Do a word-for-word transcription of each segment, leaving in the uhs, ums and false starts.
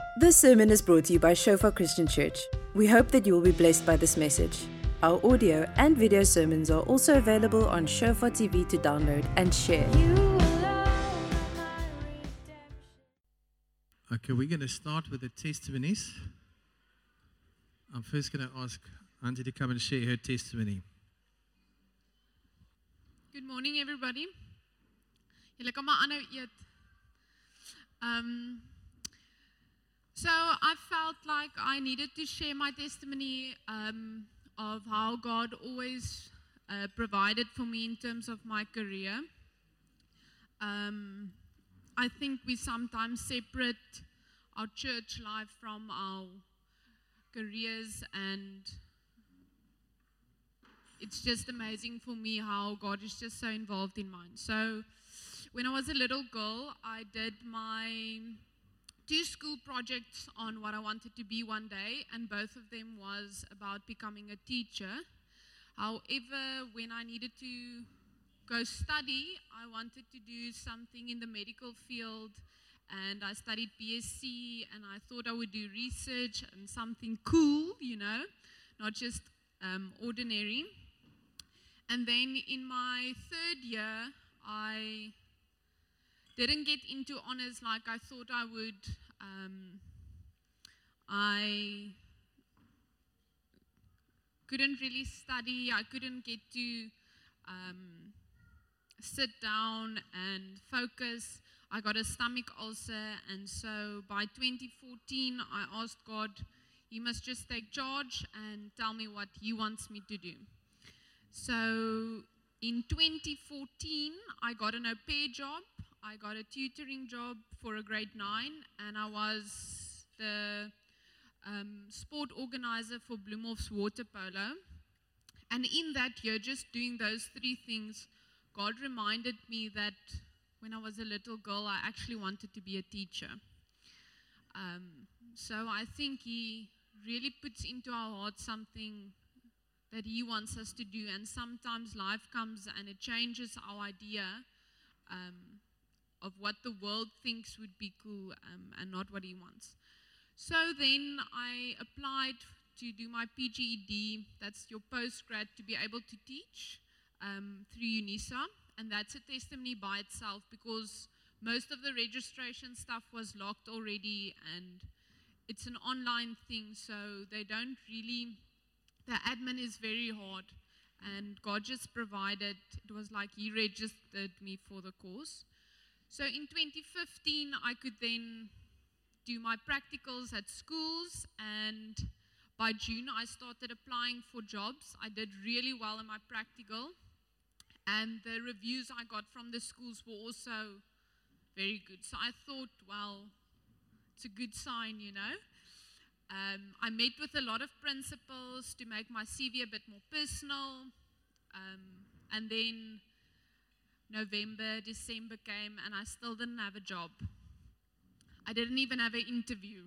This sermon is brought to you by Shofar Christian Church. We hope that you will be blessed by this message. Our audio and video sermons are also available on Shofar T V to download and share. Okay, we're going to start with the testimonies. I'm first going to ask Auntie to come and share her testimony. Good morning, everybody. Julle kan maar aanhou eet. Um, so I felt like I needed to share my testimony um, of how God always uh, provided for me in terms of my career. Um, I think we sometimes separate our church life from our careers, and it's just amazing for me how God is just so involved in mine. So when I was a little girl, I did my two school projects on what I wanted to be one day, and both of them was about becoming a teacher. However, when I needed to go study, I wanted to do something in the medical field, and I studied B S c, and I thought I would do research and something cool, you know, not just um, ordinary. And then in my third year, I didn't get into honors like I thought I would. Um, I couldn't really study. I couldn't get to um, sit down and focus. I got a stomach ulcer, and so by twenty fourteen, I asked God, He must just take charge and tell me what He wants me to do. So in twenty fourteen, I got an au pair job. I got a tutoring job for a grade nine, and I was the um, sport organizer for Bloemhof's water polo. And in that year, just doing those three things, God reminded me that when I was a little girl, I actually wanted to be a teacher. Um, so I think He really puts into our hearts something that He wants us to do, and sometimes life comes and it changes our idea um, of what the world thinks would be cool um, and not what He wants. So then I applied to do my P G E D, that's your postgrad, to be able to teach um, through UNISA, and that's a testimony by itself because most of the registration stuff was locked already, and it's an online thing, so they don't really, the admin is very hard, and God just provided. It was like He registered me for the course. So in twenty fifteen, I could then do my practicals at schools, and by June, I started applying for jobs. I did really well in my practical, and the reviews I got from the schools were also very good. So I thought, well, it's a good sign, you know. Um, I met with a lot of principals to make my C V a bit more personal, um, and then November, December came, and I still didn't have a job. I didn't even have an interview.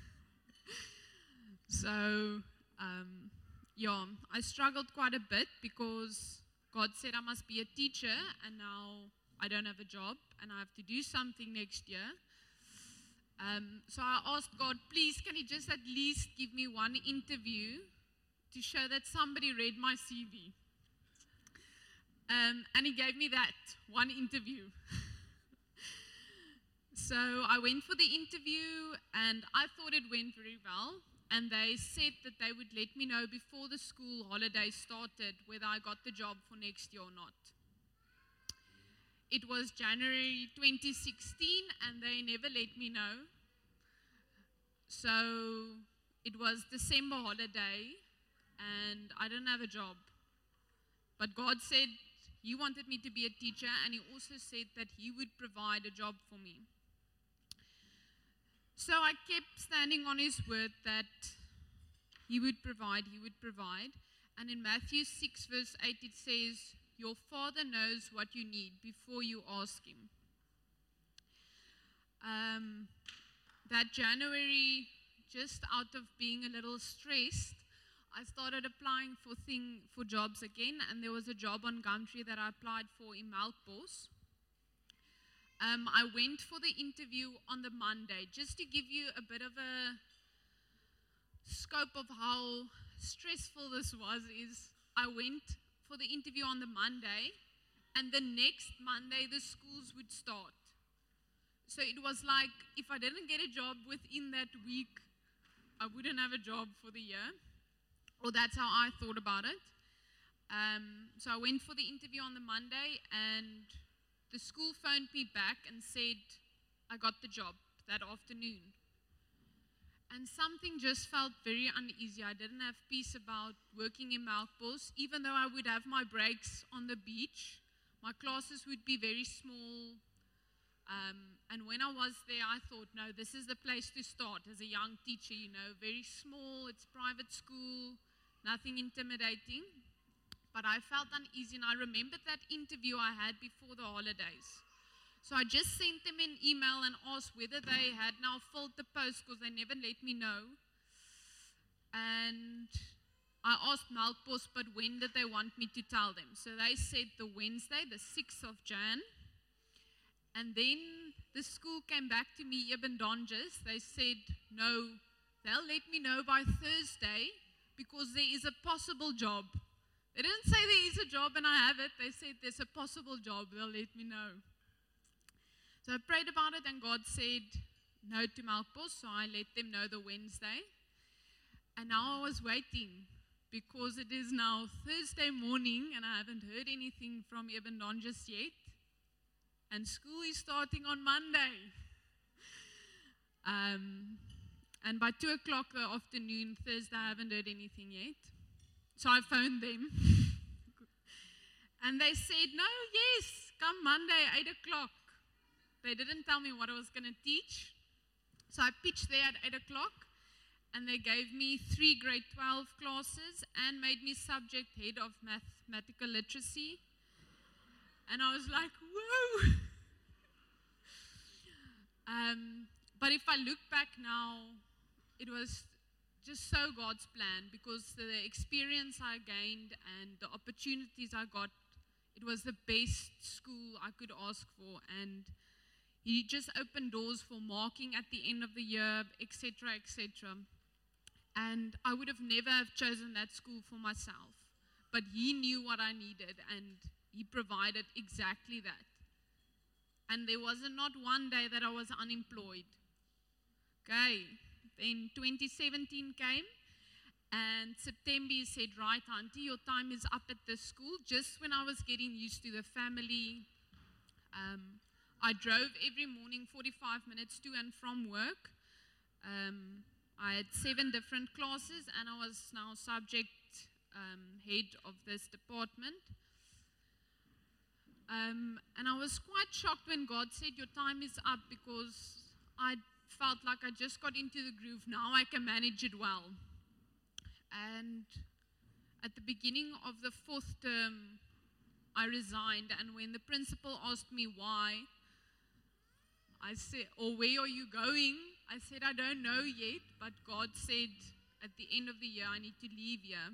So, um, yeah, I struggled quite a bit because God said I must be a teacher, and now I don't have a job, and I have to do something next year. Um, so I asked God, please, can He just at least give me one interview to show that somebody read my C V? Um, and He gave me that, one interview. So I went for the interview, and I thought it went very well. And they said that they would let me know before the school holiday started whether I got the job for next year or not. It was January twenty sixteen, and they never let me know. So it was December holiday, and I didn't have a job. But God said He wanted me to be a teacher, and He also said that He would provide a job for me. So I kept standing on His word that He would provide, He would provide. And in Matthew six verse eight it says, your Father knows what you need before you ask Him. Um, that January, just out of being a little stressed, I started applying for thing for jobs again, and there was a job on Gumtree that I applied for in Melkbos. Um, I went for the interview on the Monday. Just to give you a bit of a scope of how stressful this was, is I went for the interview on the Monday, and the next Monday the schools would start. So it was like, if I didn't get a job within that week, I wouldn't have a job for the year. Or that's how I thought about it. Um, so I went for the interview on the Monday, and the school phoned me back and said I got the job that afternoon. And something just felt very uneasy. I didn't have peace about working in Melkbos. Even though I would have my breaks on the beach, my classes would be very small. Um, and when I was there, I thought, no, this is the place to start as a young teacher, you know, very small, it's private school, nothing intimidating. But I felt uneasy, and I remembered that interview I had before the holidays. So I just sent them an email and asked whether they had now filled the post, because they never let me know. And I asked Melkbos, but when did they want me to tell them? So they said the Wednesday, the sixth of January. And then the school came back to me, Eben Donges. They said, no, they'll let me know by Thursday because there is a possible job. They didn't say there is a job and I have it. They said there's a possible job. They'll let me know. So I prayed about it, and God said no to Melkbos, so I let them know the Wednesday. And now I was waiting, because it is now Thursday morning and I haven't heard anything from Eben Donges yet. And school is starting on Monday. Um, and by two o'clock the afternoon, Thursday, I haven't heard anything yet. So I phoned them. And they said, no, yes, come Monday, eight o'clock. They didn't tell me what I was going to teach. So I pitched there at eight o'clock. And they gave me three grade twelve classes and made me subject head of mathematical literacy. And I was like, whoa. um, but if I look back now, it was just so God's plan, because the experience I gained and the opportunities I got, it was the best school I could ask for. And He just opened doors for marking at the end of the year, et cetera, et cetera. And I would have never have chosen that school for myself. But He knew what I needed, and He provided exactly that. And there was not one day that I was unemployed. Okay, then twenty seventeen came, and September He said, right, Auntie, your time is up at this school. Just when I was getting used to the family, um, I drove every morning forty-five minutes to and from work. Um, I had seven different classes, and I was now subject um, head of this department. Um, and I was quite shocked when God said, your time is up, because I felt like I just got into the groove. Now I can manage it well. And at the beginning of the fourth term, I resigned. And when the principal asked me why, I said, or where are you going? I said, I don't know yet, but God said at the end of the year, I need to leave here.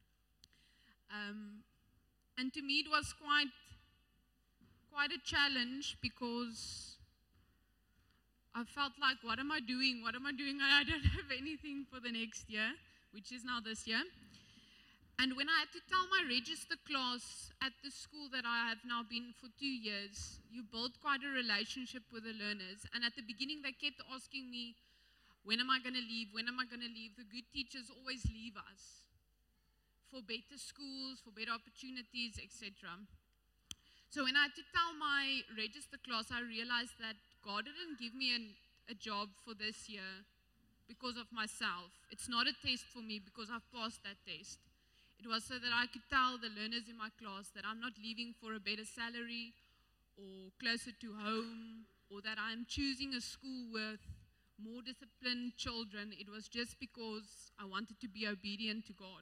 Um, and to me, it was quite, quite a challenge, because I felt like, what am I doing? What am I doing? I don't have anything for the next year, which is now this year. And when I had to tell my register class at the school that I have now been for two years, you build quite a relationship with the learners. And at the beginning, they kept asking me, when am I going to leave? When am I going to leave? The good teachers always leave us for better schools, for better opportunities, et cetera. So when I had to tell my register class, I realized that God didn't give me an, a job for this year because of myself. It's not a test for me because I've passed that test. It was so that I could tell the learners in my class that I'm not leaving for a better salary or closer to home, or that I'm choosing a school with more disciplined children. It was just because I wanted to be obedient to God.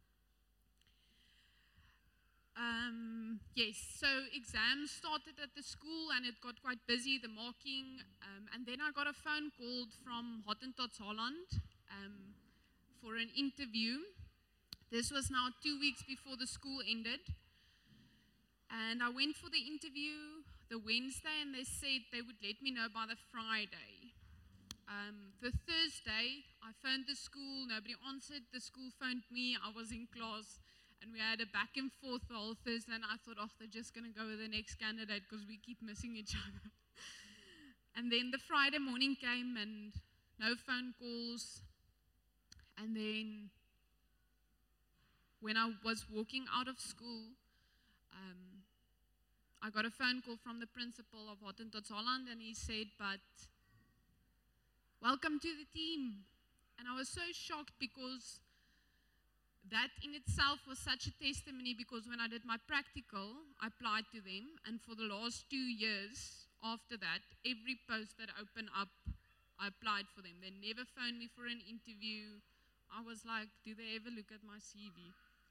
Um, yes, so exams started at the school and it got quite busy, the marking, um, and then I got a phone call from Hottentots Holland um, for an interview. This was now two weeks before the school ended. And I went for the interview. The the Wednesday, and they said they would let me know by the Friday. Um, the Thursday, I phoned the school, nobody answered, the school phoned me, I was in class, and we had a back and forth the whole Thursday, and I thought, oh, they're just going to go with the next candidate because we keep missing each other. And then the Friday morning came, and no phone calls, and then when I was walking out of school, um, I got a phone call from the principal of Hottentots Holland, and he said, but welcome to the team. And I was so shocked because that in itself was such a testimony, because when I did my practical, I applied to them, and for the last two years after that, every post that opened up, I applied for them. They never phoned me for an interview. I was like, do they ever look at my C V?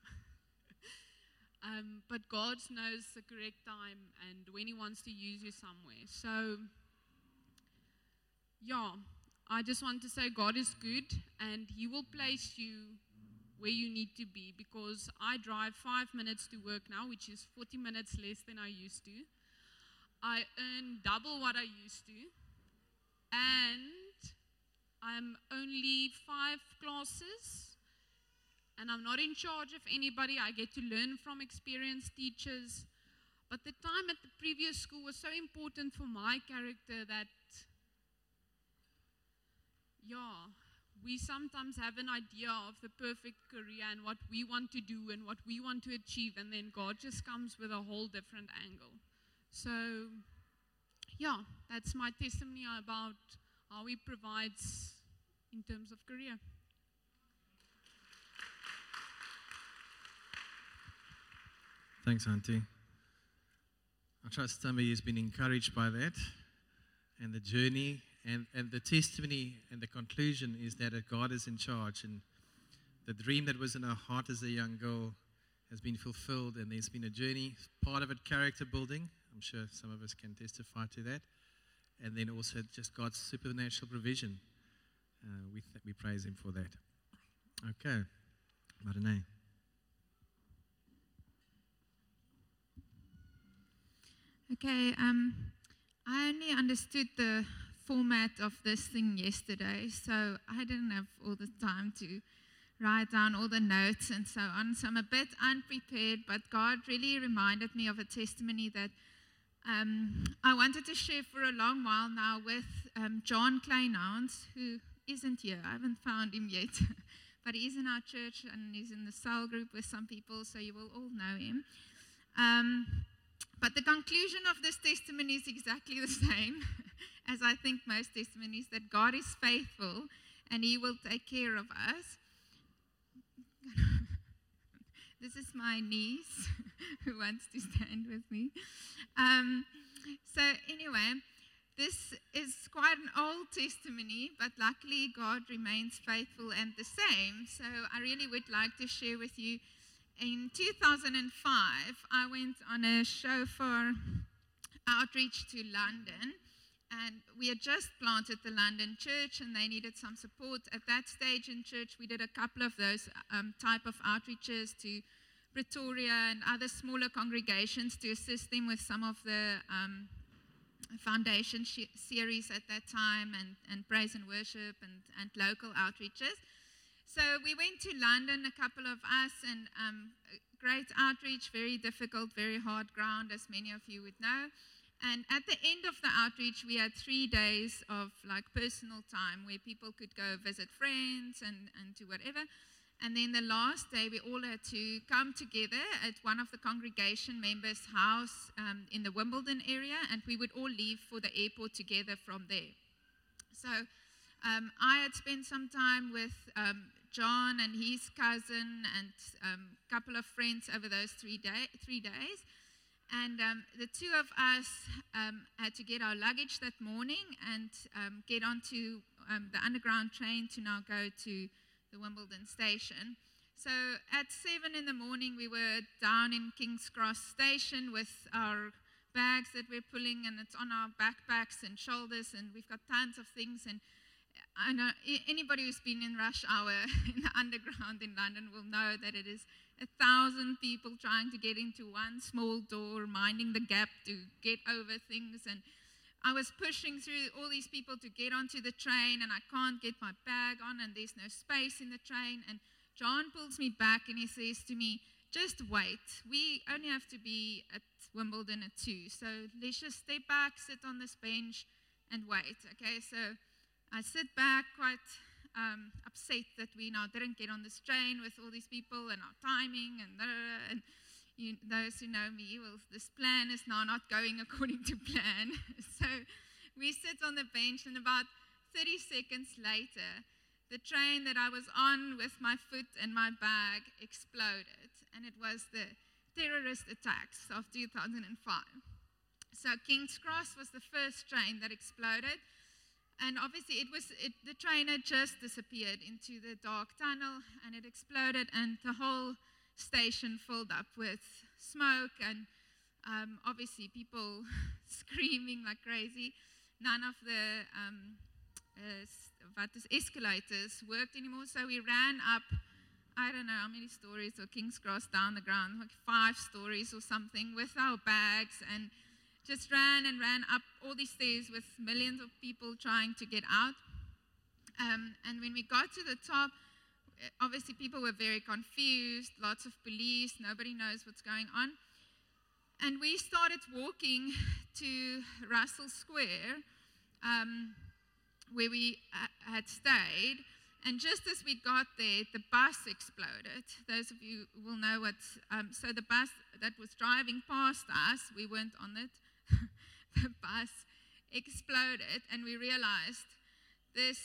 um, but God knows the correct time and when He wants to use you somewhere. So, yeah. I just want to say God is good, and He will place you where you need to be, because I drive five minutes to work now, which is forty minutes less than I used to. I earn double what I used to, and I'm only five classes, and I'm not in charge of anybody. I get to learn from experienced teachers, but the time at the previous school was so important for my character that yeah, we sometimes have an idea of the perfect career and what we want to do and what we want to achieve, and then God just comes with a whole different angle. So, yeah, that's my testimony about how He provides in terms of career. Thanks, Auntie. I trust somebody has been encouraged by that, and the journey. And, and the testimony and the conclusion is that God is in charge, and the dream that was in her heart as a young girl has been fulfilled, and there's been a journey, part of it character building. I'm sure some of us can testify to that. And then also just God's supernatural provision. Uh, we, th- we praise Him for that. Okay. Marine. Okay, um, I only understood the format of this thing yesterday, so I didn't have all the time to write down all the notes and so on, so I'm a bit unprepared, but God really reminded me of a testimony that um, I wanted to share for a long while now with um, John Kleinhans, who isn't here. I haven't found him yet, but he is in our church and he's in the cell group with some people, so you will all know him. Um, but the conclusion of this testimony is exactly the same as I think most testimonies, that God is faithful and He will take care of us. This is my niece who wants to stand with me. Um, so anyway, this is quite an old testimony, but luckily God remains faithful and the same. So I really would like to share with you. In two thousand five, I went on a shofar outreach to London. And we had just planted the London church, and they needed some support. At that stage in church, we did a couple of those um, type of outreaches to Pretoria and other smaller congregations to assist them with some of the um, foundation sh- series at that time, and, and praise and worship and, and local outreaches. So we went to London, a couple of us, and um, great outreach, very difficult, very hard ground, as many of you would know. And at the end of the outreach, we had three days of like personal time where people could go visit friends and, and do whatever. And then the last day, we all had to come together at one of the congregation members' house um, in the Wimbledon area, and we would all leave for the airport together from there. So um, I had spent some time with um, John and his cousin and a um, couple of friends over those three, day, three days. And um, the two of us um, had to get our luggage that morning and um, get onto um, the underground train to now go to the Wimbledon station. So at seven in the morning, we were down in King's Cross station with our bags that we're pulling, and it's on our backpacks and shoulders, and we've got tons of things. And I know anybody who's been in rush hour in the underground in London will know that it is a thousand people trying to get into one small door, minding the gap to get over things. And I was pushing through all these people to get onto the train, and I can't get my bag on, and there's no space in the train. And John pulls me back and he says to me, just wait. We only have to be at Wimbledon at two. So let's just step back, sit on this bench, and wait. Okay, so I sit back quite um, upset that we now didn't get on this train with all these people and our timing and da, da, da, and you, those who know me, well, this plan is now not going according to plan. So we sit on the bench, and about thirty seconds later, the train that I was on with my foot and my bag exploded, and it was the terrorist attacks of two thousand five. So King's Cross was the first train that exploded, and obviously it was it, the train had just disappeared into the dark tunnel, and it exploded, and the whole station filled up with smoke, and um, obviously people screaming like crazy. None of the um, uh, what is escalators worked anymore, so we ran up, I don't know how many stories of King's Cross down the ground, like five stories or something, with our bags, and just ran and ran up all these stairs with millions of people trying to get out. Um, and when we got to the top, obviously people were very confused, lots of police, nobody knows what's going on. And we started walking to Russell Square, um, where we uh, had stayed. And just as we got there, the bus exploded. Those of you will know what, um, so the bus that was driving past us, we weren't on it, the bus exploded, and we realized this,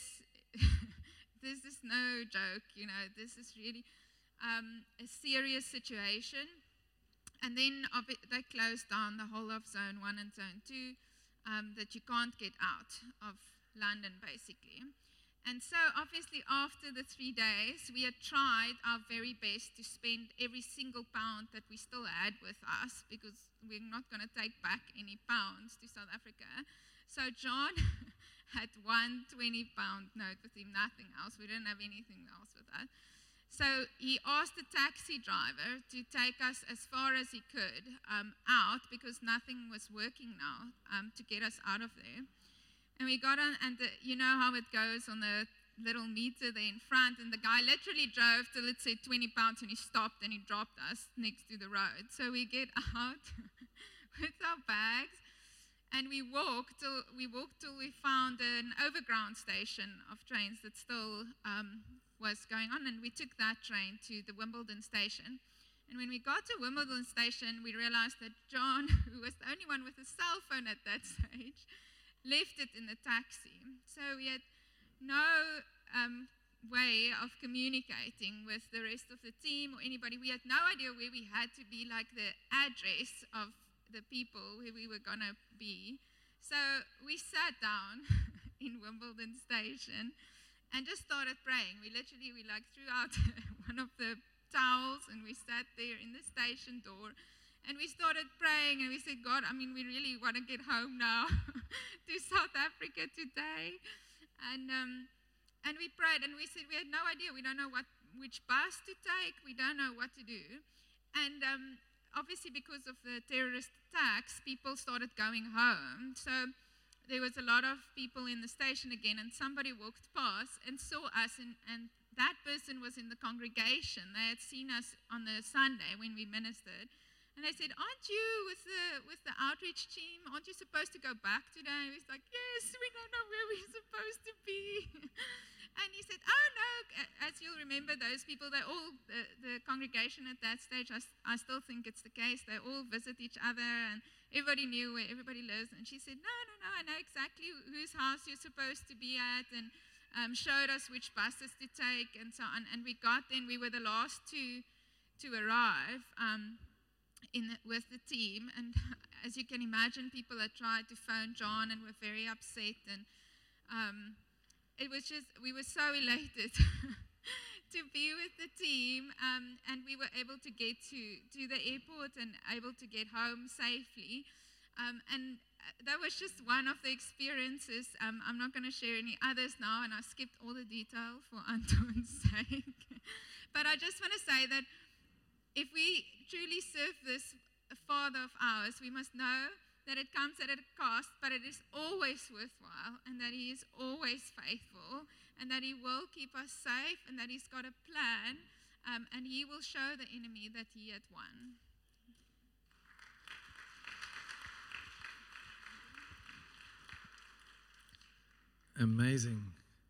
this is no joke, you know, this is really um, a serious situation. And then they closed down the whole of Zone one and Zone two, um, that you can't get out of London, basically. And so, obviously, after the three days, we had tried our very best to spend every single pound that we still had with us, because we're not going to take back any pounds to South Africa. So John had one twenty-pound note with him, nothing else. We didn't have anything else with us. So he asked the taxi driver to take us as far as he could um, out, because nothing was working now um, to get us out of there. And we got on, and the, you know how it goes on the little meter there in front, and the guy literally drove till it said twenty pounds, and he stopped and he dropped us next to the road. So we get out with our bags, and we walked till we walked till we found an overground station of trains that still um, was going on, and we took that train to the Wimbledon station. And when we got to Wimbledon station, we realized that John, who was the only one with a cell phone at that stage, left it in the taxi. So we had no um, way of communicating with the rest of the team or anybody. We had no idea where we had to be, like the address of the people where we were going to be. So we sat down in Wimbledon station and just started praying. We literally, we like threw out one of the towels, and we sat there in the station door. And we started praying, and we said, God, I mean, we really want to get home now to South Africa today. And um, and we prayed, and we said we had no idea. We don't know what which bus to take. We don't know what to do. And um, obviously, because of the terrorist attacks, people started going home. So there was a lot of people in the station again, and somebody walked past and saw us, and, and that person was in the congregation. They had seen us on the Sunday when we ministered. And they said, aren't you with the with the outreach team? Aren't you supposed to go back today? And we was like, yes, we don't know where we're supposed to be. And he said, oh, no. As you'll remember, those people, they all, the, the congregation at that stage, I, I still think it's the case, they all visit each other, and everybody knew where everybody lives. And she said, no, no, no, I know exactly whose house you're supposed to be at, and um, showed us which buses to take, and so on. And we got there, and we were the last to, to arrive. Um, In the, with the team, and as you can imagine, people had tried to phone John and were very upset, and um, it was just, we were so elated to be with the team, um, and we were able to get to, to the airport and able to get home safely, um, and that was just one of the experiences. um, I'm not going to share any others now, and I skipped all the detail for Anton's sake, but I just want to say that if we truly serve this Father of ours, we must know that it comes at a cost, but it is always worthwhile, and that He is always faithful, and that He will keep us safe, and that He's got a plan, um, and He will show the enemy that He had won. Amazing.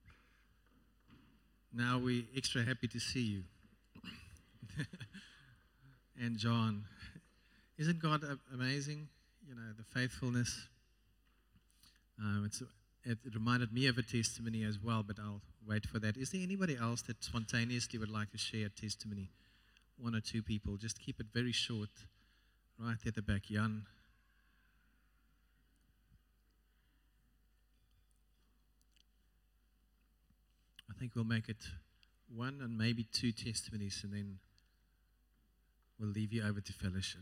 Now we're extra happy to see you. And John, isn't God amazing? You know, the faithfulness. Um, it's, it, it reminded me of a testimony as well, but I'll wait for that. Is there anybody else that spontaneously would like to share a testimony? One or two people. Just keep it very short. Right at the back, Jan. I think we'll make it one and maybe two testimonies, and then we'll leave you over to fellowship.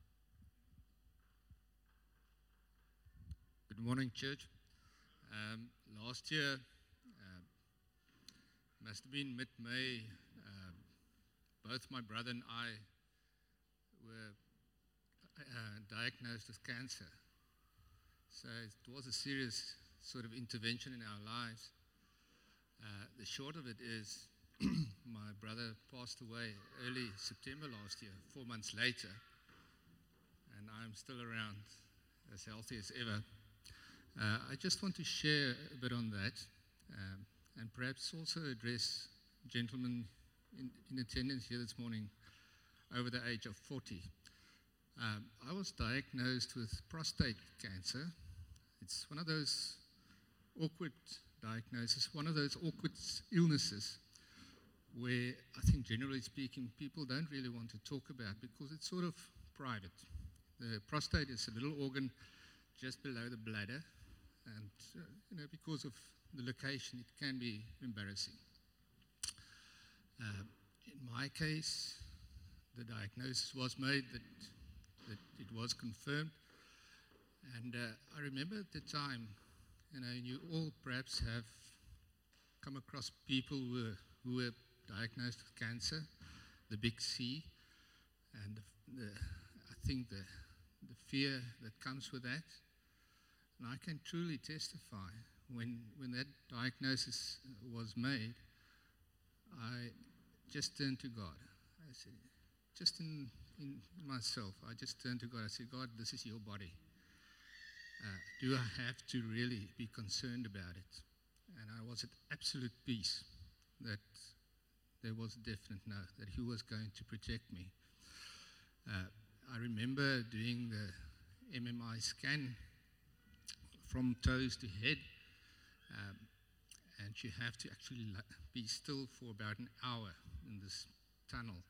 Good morning, church. Um, last year, uh, must have been mid-May, uh, both my brother and I were uh, diagnosed with cancer. So it was a serious sort of intervention in our lives. Uh, the short of it is, my brother passed away early September last year, four months later, and I'm still around, as healthy as ever. Uh, I just want to share a bit on that, um, and perhaps also address gentlemen in, in attendance here this morning over the age of forty. Um, I was diagnosed with prostate cancer. It's one of those awkward diagnosis, one of those awkward illnesses where I think generally speaking people don't really want to talk about because it's sort of private. The prostate is a little organ just below the bladder, and uh, you know, because of the location it can be embarrassing. Uh, in my case, the diagnosis was made that, that it was confirmed, and uh, I remember at the time, you know, you all perhaps have come across people who were, who were diagnosed with cancer, the big C, and the, the, I think the, the fear that comes with that. And I can truly testify, when, when that diagnosis was made, I just turned to God. I said, just in, in myself, I just turned to God. I said, God, this is your body. Uh, do I have to really be concerned about it? And I was at absolute peace that there was a definite no, that He was going to protect me. Uh, I remember doing the M M I scan from toes to head, um, and you have to actually be still for about an hour in this tunnel.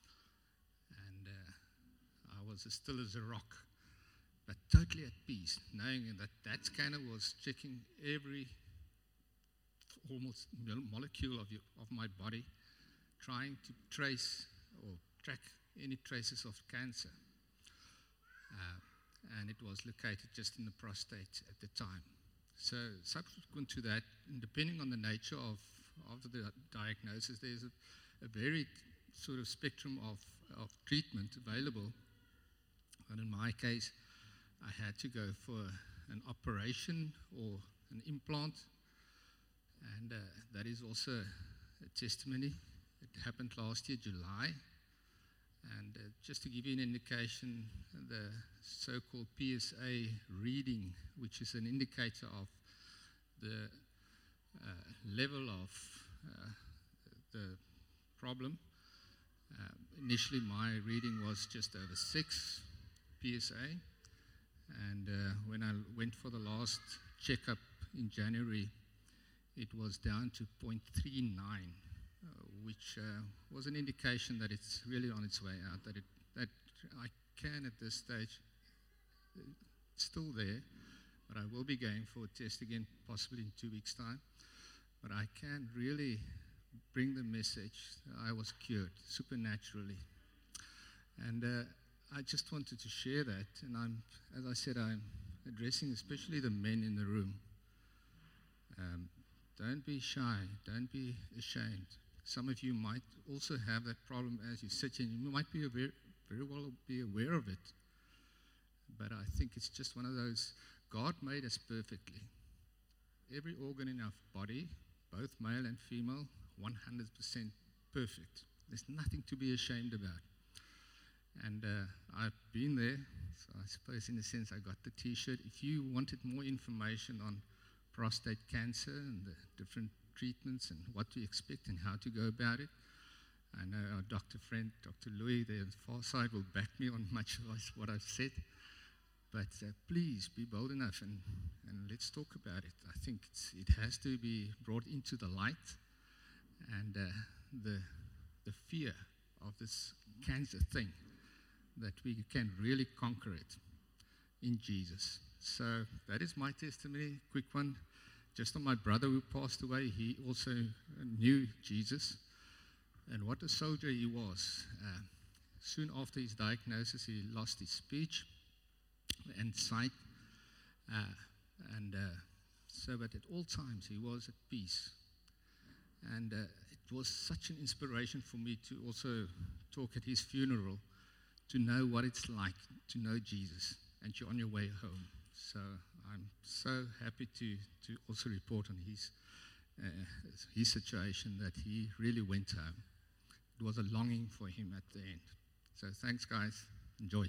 And uh, I was as still as a rock, but totally at peace, knowing that that scanner was checking every almost molecule of, your, of my body, trying to trace or track any traces of cancer. Uh, and it was located just in the prostate at the time. So subsequent to that, depending on the nature of, of the diagnosis, there's a, a varied sort of spectrum of, of treatment available. And in my case, I had to go for an operation or an implant, and uh, that is also a testimony. It happened last year, July, and uh, just to give you an indication, the so-called P S A reading, which is an indicator of the uh, level of uh, the problem. Uh, initially, my reading was just over six P S A. And uh, when I went for the last checkup in January, it was down to zero point three nine, uh, which uh, was an indication that it's really on its way out, that, it, that I can at this stage, uh, still there, but I will be going for a test again, possibly in two weeks' time. But I can really bring the message that I was cured supernaturally. And uh, I just wanted to share that, and I'm, as I said, I'm addressing especially the men in the room. Um, don't be shy, don't be ashamed. some of you might also have that problem as you sit here. You might be aware, very well be aware of it. But I think it's just one of those, God made us perfectly. Every organ in our body, both male and female, one hundred percent perfect. There's nothing to be ashamed about. And uh, I've been there, so I suppose in a sense I got the t-shirt. If you wanted more information on prostate cancer and the different treatments and what to expect and how to go about it, I know our doctor friend, Doctor Louis, there on the far side, will back me on much of what I've said. But uh, please be bold enough and, and let's talk about it. I think it's, it has to be brought into the light, and uh, the, the fear of this cancer thing, that we can really conquer it in Jesus. So that is my testimony, quick one. Just on my brother who passed away, he also knew Jesus. And what a soldier he was. Uh, soon after his diagnosis, he lost his speech and sight. Uh, and uh, so, but at all times, he was at peace. And uh, it was such an inspiration for me to also talk at his funeral, to know what it's like to know Jesus, and you're on your way home. So I'm so happy to, to also report on his, uh, his situation, that he really went home. It was a longing for him at the end. So thanks, guys. Enjoy.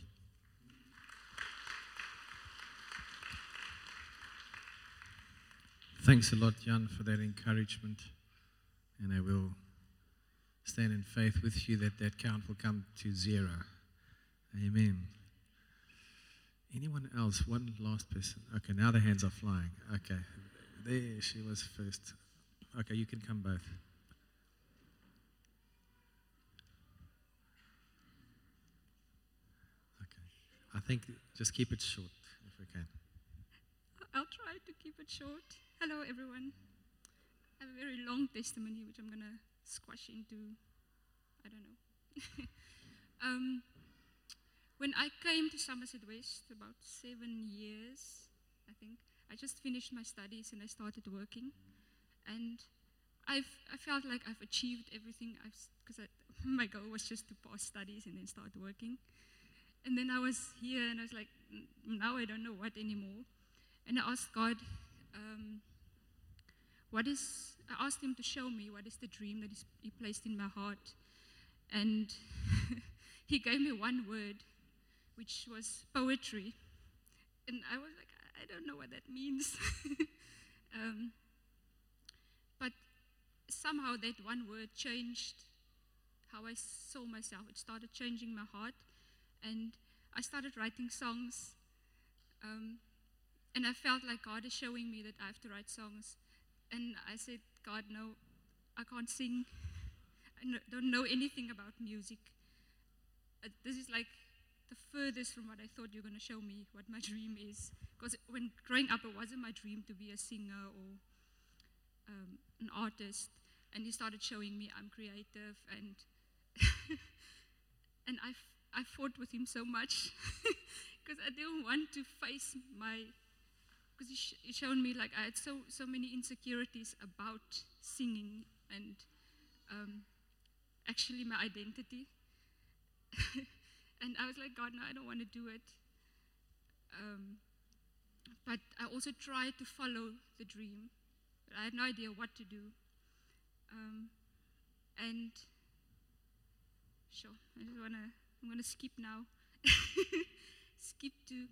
Thanks a lot, Jan, for that encouragement. And I will stand in faith with you that that count will come to zero. Amen. Anyone else? One last person. Okay, now the hands are flying. Okay, there she was first. Okay, you can come both. Okay, I think just keep it short if we can. I'll try to keep it short. Hello, everyone. I have a very long testimony, which I'm going to squash into, I don't know. um, when I came to Somerset West about seven years, I think, I just finished my studies and I started working. And I've, I felt like I've achieved everything, because my goal was just to pass studies and then start working. And then I was here and I was like, now I don't know what anymore. And I asked God, um, what is, I asked him to show me what is the dream that he placed in my heart. And he gave me one word, which was poetry. And I was like, I don't know what that means. um, but somehow that one word changed how I saw myself. It started changing my heart. And I started writing songs. Um, and I felt like God is showing me that I have to write songs. And I said, God, no, I can't sing. I no, don't know anything about music. Uh, this is like the furthest from what I thought you were going to show me what my dream is. Because when growing up, it wasn't my dream to be a singer or um, an artist. And he started showing me I'm creative. And and I, f- I fought with him so much because I didn't want to face my... Because he, sh- he showed me like I had so, so many insecurities about singing and um, actually my identity. And I was like, God, no, I don't want to do it. Um, but I also tried to follow the dream, but I had no idea what to do. Um, and sure, I just want to, I'm going to skip now. Skip to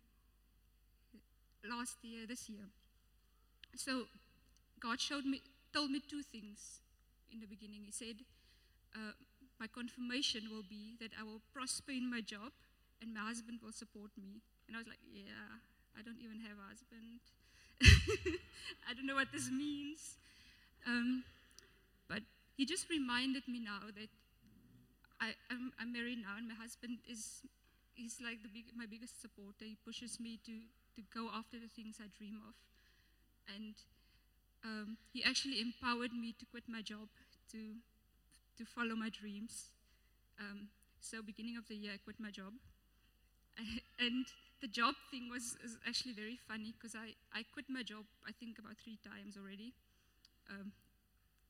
last year, this year. So God showed me, told me two things in the beginning. He said, uh, my confirmation will be that I will prosper in my job and my husband will support me. And I was like, yeah, I don't even have a husband. I don't know what this means. Um, but he just reminded me now that I, I'm, I'm married now and my husband is he's like the big, my biggest supporter. He pushes me to to go after the things I dream of. And um, he actually empowered me to quit my job, to to follow my dreams. Um, so beginning of the year, I quit my job. And the job thing was is actually very funny because I, I quit my job, I think about three times already. Um,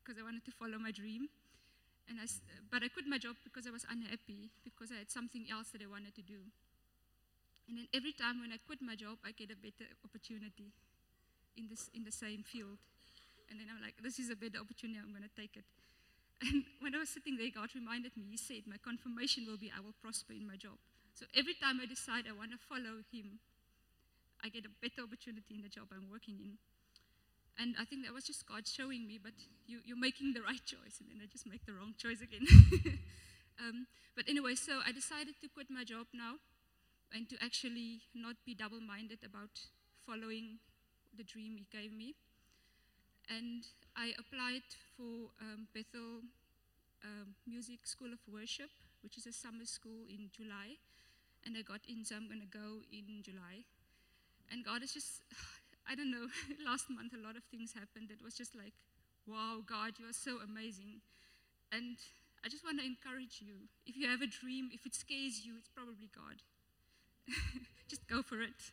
because I wanted to follow my dream. And I, but I quit my job because I was unhappy, because I had something else that I wanted to do. And then every time when I quit my job, I get a better opportunity in this in the same field. And then I'm like, this is a better opportunity, I'm going to take it. And when I was sitting there, God reminded me, he said, my confirmation will be I will prosper in my job. So every time I decide I want to follow him, I get a better opportunity in the job I'm working in. And I think that was just God showing me, but you, you're making the right choice, and then I just make the wrong choice again. um, but anyway, so I decided to quit my job now and to actually not be double-minded about following the dream he gave me. And I applied for um, Bethel um, Music School of Worship, which is a summer school in July. And I got in, so I'm going to go in July. And God is just, I don't know, last month a lot of things happened. It was just like, wow, God, you are so amazing. And I just want to encourage you. If you have a dream, if it scares you, it's probably God. Just go for it.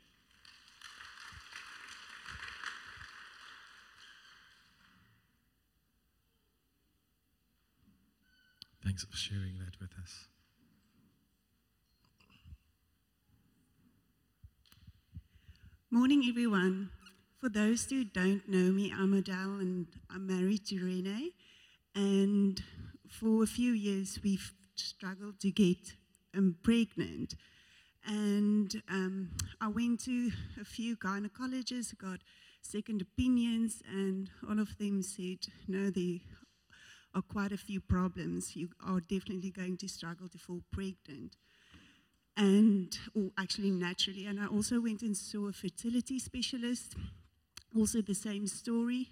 Thanks for sharing that with us. Morning, everyone. For those who don't know me, I'm Adele, and I'm married to Renee. And for a few years, we've struggled to get um, pregnant. And um, I went to a few gynecologists, got second opinions, and all of them said, no, there are quite a few problems. You are definitely going to struggle to fall pregnant. And, or actually naturally, and I also went and saw a fertility specialist, also the same story,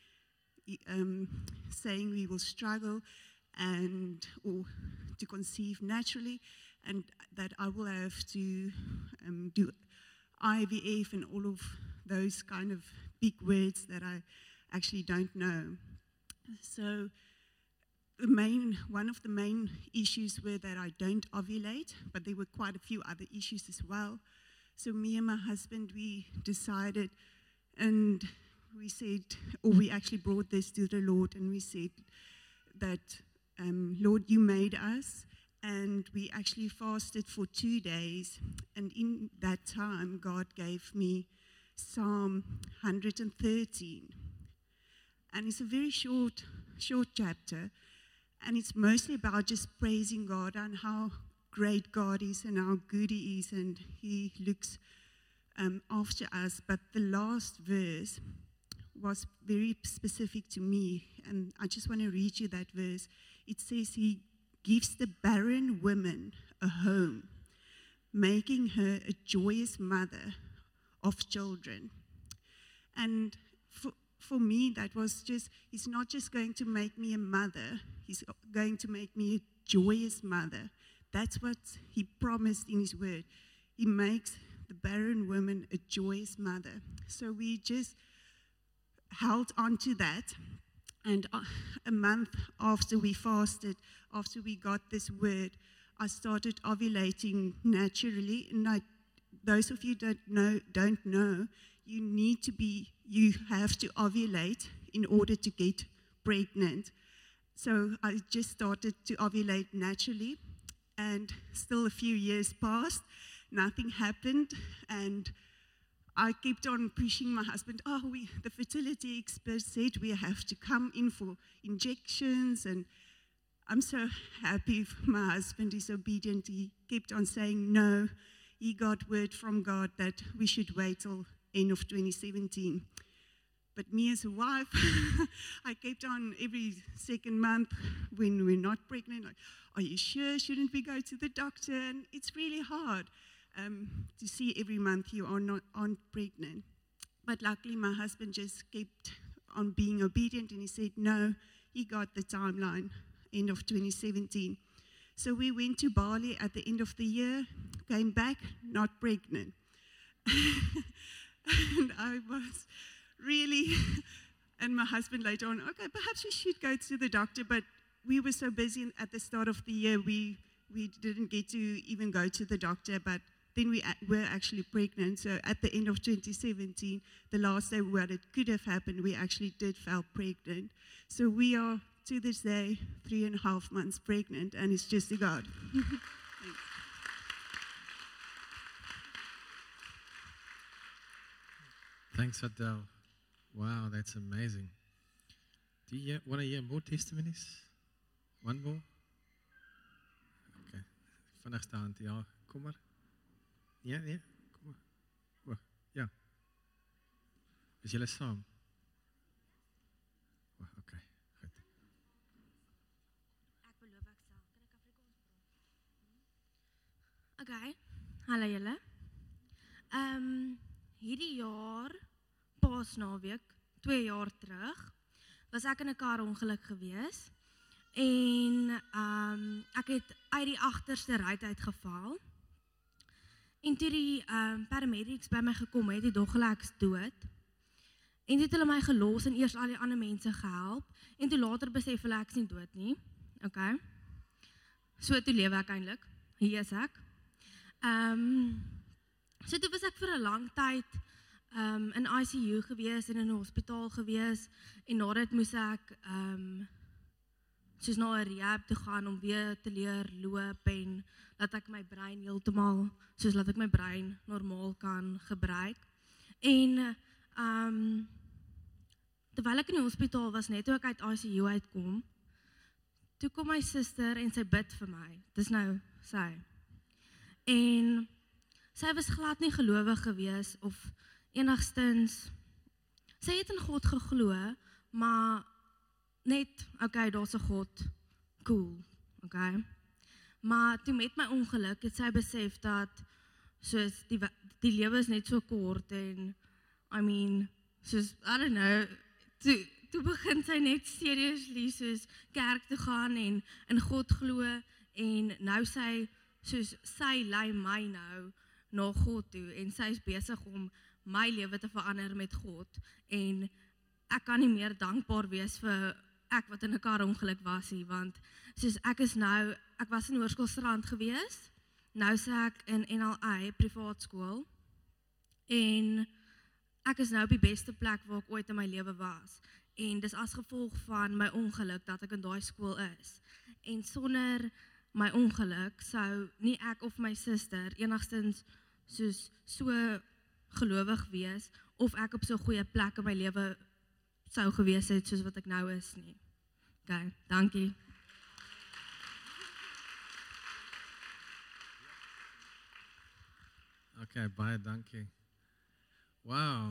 um, saying we will struggle and or to conceive naturally, and that I will have to um, do I V F and all of those kind of big words that I actually don't know. So the main, one of the main issues were that I don't ovulate, but there were quite a few other issues as well. So me and my husband, we decided, and we said, or we actually brought this to the Lord, and we said that, um, Lord, you made us, and we actually fasted for two days, and in that time, God gave me Psalm one hundred thirteen. And it's a very short, short chapter, and it's mostly about just praising God and how great God is and how good He is, and He looks um, after us. But the last verse was very specific to me, and I just want to read you that verse. It says, He gives the barren woman a home, making her a joyous mother of children. And for, for me, that was just, He's not just going to make me a mother, He's going to make me a joyous mother. That's what He promised in His word. He makes the barren woman a joyous mother. So we just held on to that. And a month after we fasted, after we got this word, I started ovulating naturally. And I, those of you that know, don't know, you need to be, you have to ovulate in order to get pregnant. So I just started to ovulate naturally, and still a few years passed, nothing happened, and I kept on pushing my husband, oh, we, the fertility expert said we have to come in for injections, and I'm so happy my husband is obedient. He kept on saying no. He got word from God that we should wait till end of twenty seventeen. But me as a wife, I kept on every second month when we're not pregnant, like, are you sure? Shouldn't we go to the doctor? And it's really hard um, to see every month you are not aren't pregnant. But luckily, my husband just kept on being obedient, and he said no. He got the timeline, end of twenty seventeen. So we went to Bali at the end of the year, came back, not pregnant. And I was really, and my husband later on, okay, perhaps we should go to the doctor, but we were so busy at the start of the year, we, we didn't get to even go to the doctor, but then we a- were actually pregnant. So at the end of twenty seventeen, the last day where it could have happened, we actually did fell pregnant. So we are, to this day, three and a half months pregnant, and it's just a God. Thanks. Thanks, Adele. Wow, that's amazing. Do you want to hear more testimonies? One more? Okay. Vinnig staan, ja. Kom maar. Ja, ja. Kom maar. O, ja. Is julle saam? O, okay. Goed. Ek beloof ek sal. Kan ek Afrikaans praat? Okay. Hallo julle. Ehm um, hierdie jaar Paasnaweek, twee jaar terug, was ek in 'n karongeluk gewees en ehm um, ek het uit die agterste ry uit geval. En toe die ehm um, paramedics by my gekom het, die dog hulle ek's dood. En toe het hulle my gelos en eers al die ander mense gehelp en toe later besef hulle ek's nie dood nie. Okay. So toe lewe ek eintlik. Hier is ek. Ehm um, so toe was ek vir 'n lang tyd um, in I C U gewees en in 'n hospitaal gewees en nadat moes ek um, soos na 'n rehab toe gaan om weer te leer loop en dat ek my brein heeltemal soos laat ek my brein normaal kan gebruik. En um, terwyl ek in die hospitaal was, net toe ek uit I C U uitkom, toe kom my suster en sy bid vir my. Dis nou sy. En sy was glad nie gelowig gewees of enigstens, sy het in God geglo, maar net, okay, daar's 'n God, cool, okay. Maar toe met my ongeluk het sy besef dat soos die die lewe is net so kort en I mean, soos I don't know, toe toe begin sy net seriously soos kerk toe gaan en in God glo en nou sy soos sy lei my nou na God toe en sy is besig om my lewe te verander met God en ek kan nie meer dankbaar wees vir ek wat in 'n karongeluk was nie, want soos ek is nou, ek was in Hoërskoolstrand gewees, nou sê ek in N L A privaat skool en ek is nou op die beste plek waar ek ooit in my lewe was en dis as gevolg van my ongeluk dat ek in daai skool is en sonder my ongeluk sou nie ek of my suster enigstens soos so gelowig wees of ek op so 'n goeie plek in my lewe sou gewees het soos wat ek nou is nie. Okay, dankie. Okay, baie dankie. Wow.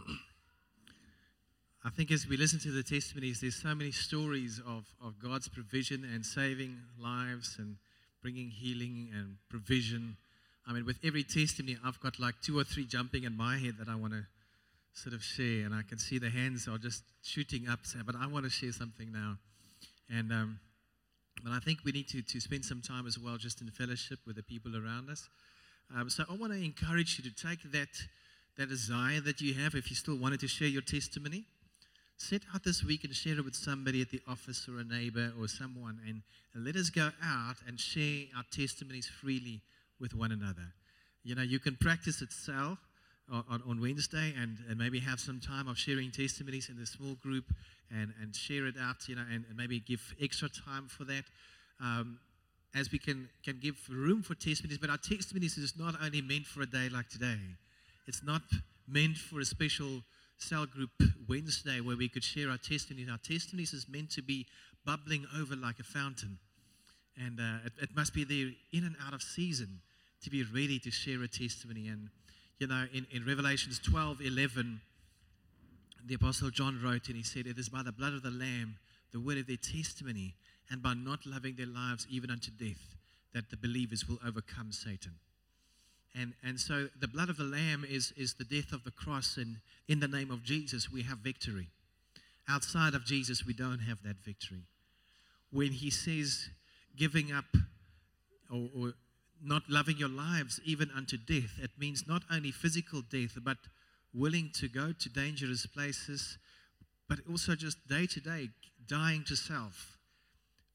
I think as we listen to the testimonies, there's so many stories of, of God's provision and saving lives and bringing healing and provision. I mean, with every testimony, I've got like two or three jumping in my head that I want to sort of share, and I can see the hands are just shooting up, but I want to share something now. And um, but I think we need to, to spend some time as well just in fellowship with the people around us. Um, so I want to encourage you to take that, that desire that you have, if you still wanted to share your testimony, set out this week and share it with somebody at the office or a neighbor or someone, and, and let us go out and share our testimonies freely with one another. You know, you can practice it self on, on Wednesday and, and maybe have some time of sharing testimonies in the small group and, and share it out, you know, and, and maybe give extra time for that. Um, as we can, can give room for testimonies, but our testimonies is not only meant for a day like today. It's not meant for a special cell group Wednesday where we could share our testimonies. Our testimonies is meant to be bubbling over like a fountain. And uh, it, it must be there in and out of season to be ready to share a testimony. And, you know, in, in Revelations twelve eleven, the Apostle John wrote and he said, "It is by the blood of the Lamb, the word of their testimony, and by not loving their lives even unto death, that the believers will overcome Satan." And and so the blood of the Lamb is, is the death of the cross, and in the name of Jesus we have victory. Outside of Jesus we don't have that victory. When he says giving up or, or not loving your lives even unto death, it means not only physical death, but willing to go to dangerous places, but also just day to day dying to self,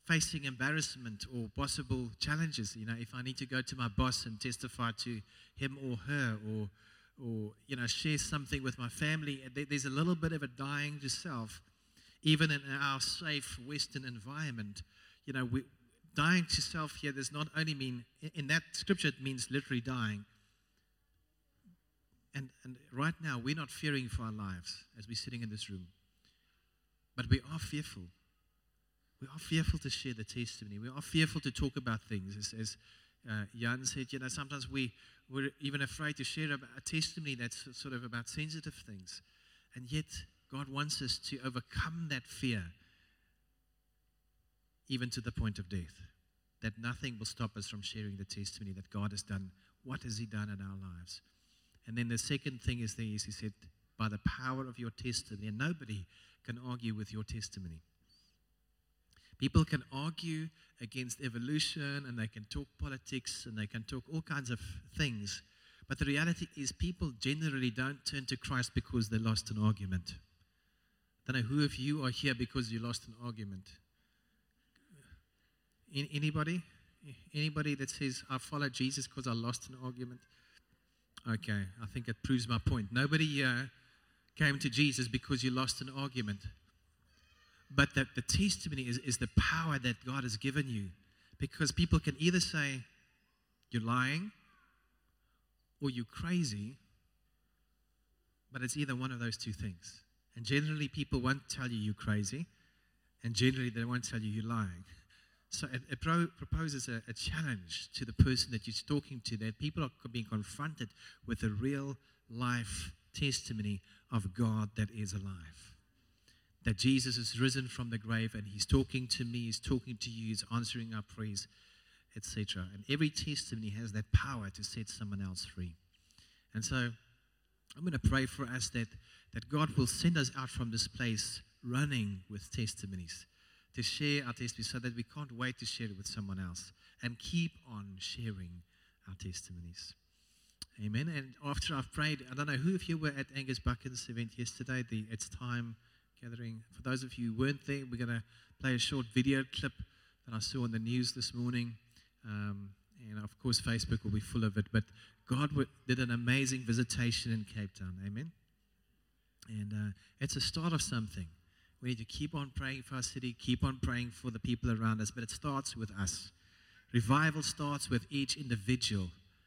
facing embarrassment or possible challenges. You know, if I need to go to my boss and testify to him or her, or, or you know, share something with my family, there's a little bit of a dying to self, even in our safe Western environment. You know, we, dying to self here does not only mean, in that scripture, it means literally dying. And, and right now, we're not fearing for our lives as we're sitting in this room. But we are fearful. We are fearful to share the testimony. We are fearful to talk about things. As, as uh, Jan said, you know, sometimes we, we're even afraid to share a, a testimony that's sort of about sensitive things. And yet, God wants us to overcome that fear, even to the point of death. That nothing will stop us from sharing the testimony that God has done. What has He done in our lives? And then the second thing is there is, He said, by the power of your testimony. And nobody can argue with your testimony. People can argue against evolution, and they can talk politics, and they can talk all kinds of things. But the reality is people generally don't turn to Christ because they lost an argument. I don't know who of you are here because you lost an argument. Anybody? Anybody that says, I follow Jesus because I lost an argument? Okay, I think it proves my point. Nobody here came to Jesus because you lost an argument. But that the testimony is, is the power that God has given you. Because people can either say, you're lying, or you're crazy, but it's either one of those two things. And generally people won't tell you you're crazy, and generally they won't tell you you're lying. So it, it pro- proposes a, a challenge to the person that you're talking to, that people are being confronted with a real life testimony of God that is alive. That Jesus is risen from the grave, and He's talking to me, He's talking to you, He's answering our prayers, et cetera. And every testimony has that power to set someone else free. And so I'm going to pray for us that, that God will send us out from this place running with testimonies, to share our testimony, so that we can't wait to share it with someone else, and keep on sharing our testimonies. Amen. And after I've prayed, I don't know who of you were at Angus Buchan's event yesterday, the It's Time gathering. For those of you who weren't there, we're going to play a short video clip that I saw on the news this morning. Um, and of course, Facebook will be full of it. But God w- did an amazing visitation in Cape Town. Amen. And uh, it's a start of something. We need to keep on praying for our city, keep on praying for the people around us, but it starts with us. Revival starts with each individual.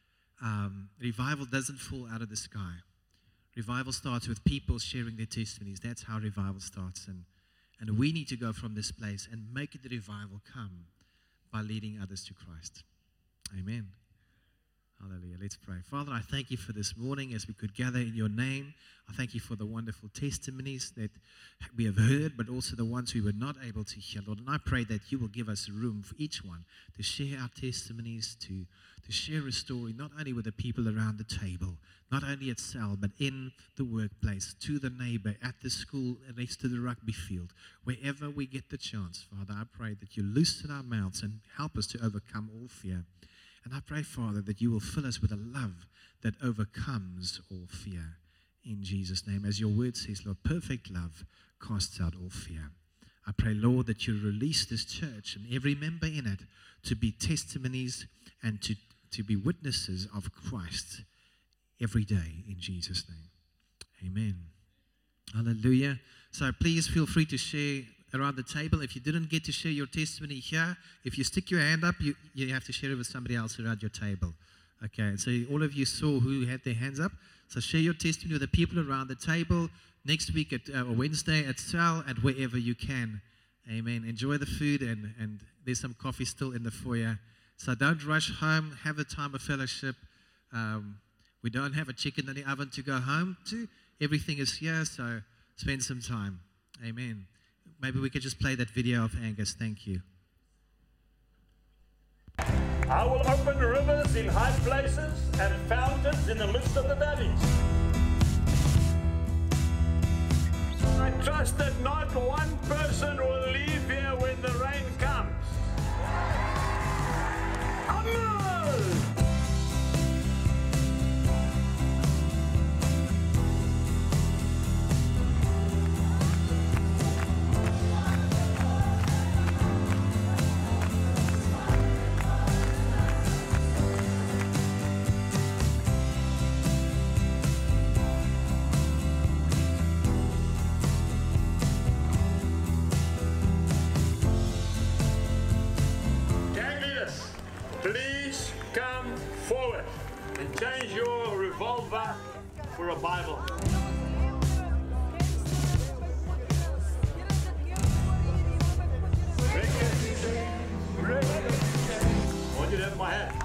Um, revival doesn't fall out of the sky. Revival starts with people sharing their testimonies. That's how revival starts. And, and we need to go from this place and make the revival come by leading others to Christ. Amen. Hallelujah. Let's pray. Father, I thank you for this morning as we could gather in your name. I thank you for the wonderful testimonies that we have heard, but also the ones we were not able to hear, Lord. And I pray that you will give us room for each one to share our testimonies, to, to share a story, not only with the people around the table, not only at cell, but in the workplace, to the neighbor, at the school, next to the rugby field, wherever we get the chance. Father, I pray that you loosen our mouths and help us to overcome all fear. And I pray, Father, that you will fill us with a love that overcomes all fear. In Jesus' name, as your word says, Lord, perfect love casts out all fear. I pray, Lord, that you release this church and every member in it to be testimonies and to, to be witnesses of Christ every day, in Jesus' name. Amen. Hallelujah. So please feel free to share around the table. If you didn't get to share your testimony here, if you stick your hand up, you, you have to share it with somebody else around your table. Okay, and so all of you saw who had their hands up. So share your testimony with the people around the table next week at uh, or Wednesday at Sal, and wherever you can. Amen. Enjoy the food, and, and there's some coffee still in the foyer. So don't rush home. Have a time of fellowship. Um, we don't have a chicken in the oven to go home to. Everything is here, so spend some time. Amen. Maybe we could just play that video of Angus. Thank you. I will open rivers in high places and fountains in the midst of the valleys. I trust that not one person will leave here when the rain comes. Amen. silver for a Bible. I want you to have my hat.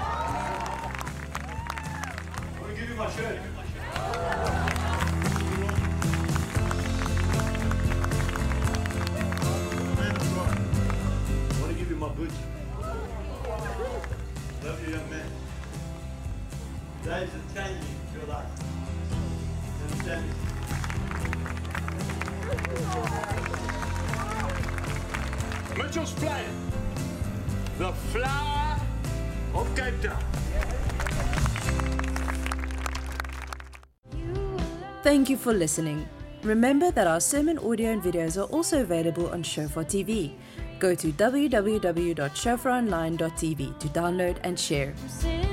I want to give you my shirt. Man of God. I want to give you my boots. Love you, young man. Days are changing your life. Understand me? Mitchell's Plain, the flower of Cape Town. Thank you for listening. Remember that our sermon audio and videos are also available on Shofar T V. Go to w w w dot shofar online dot t v to download and share.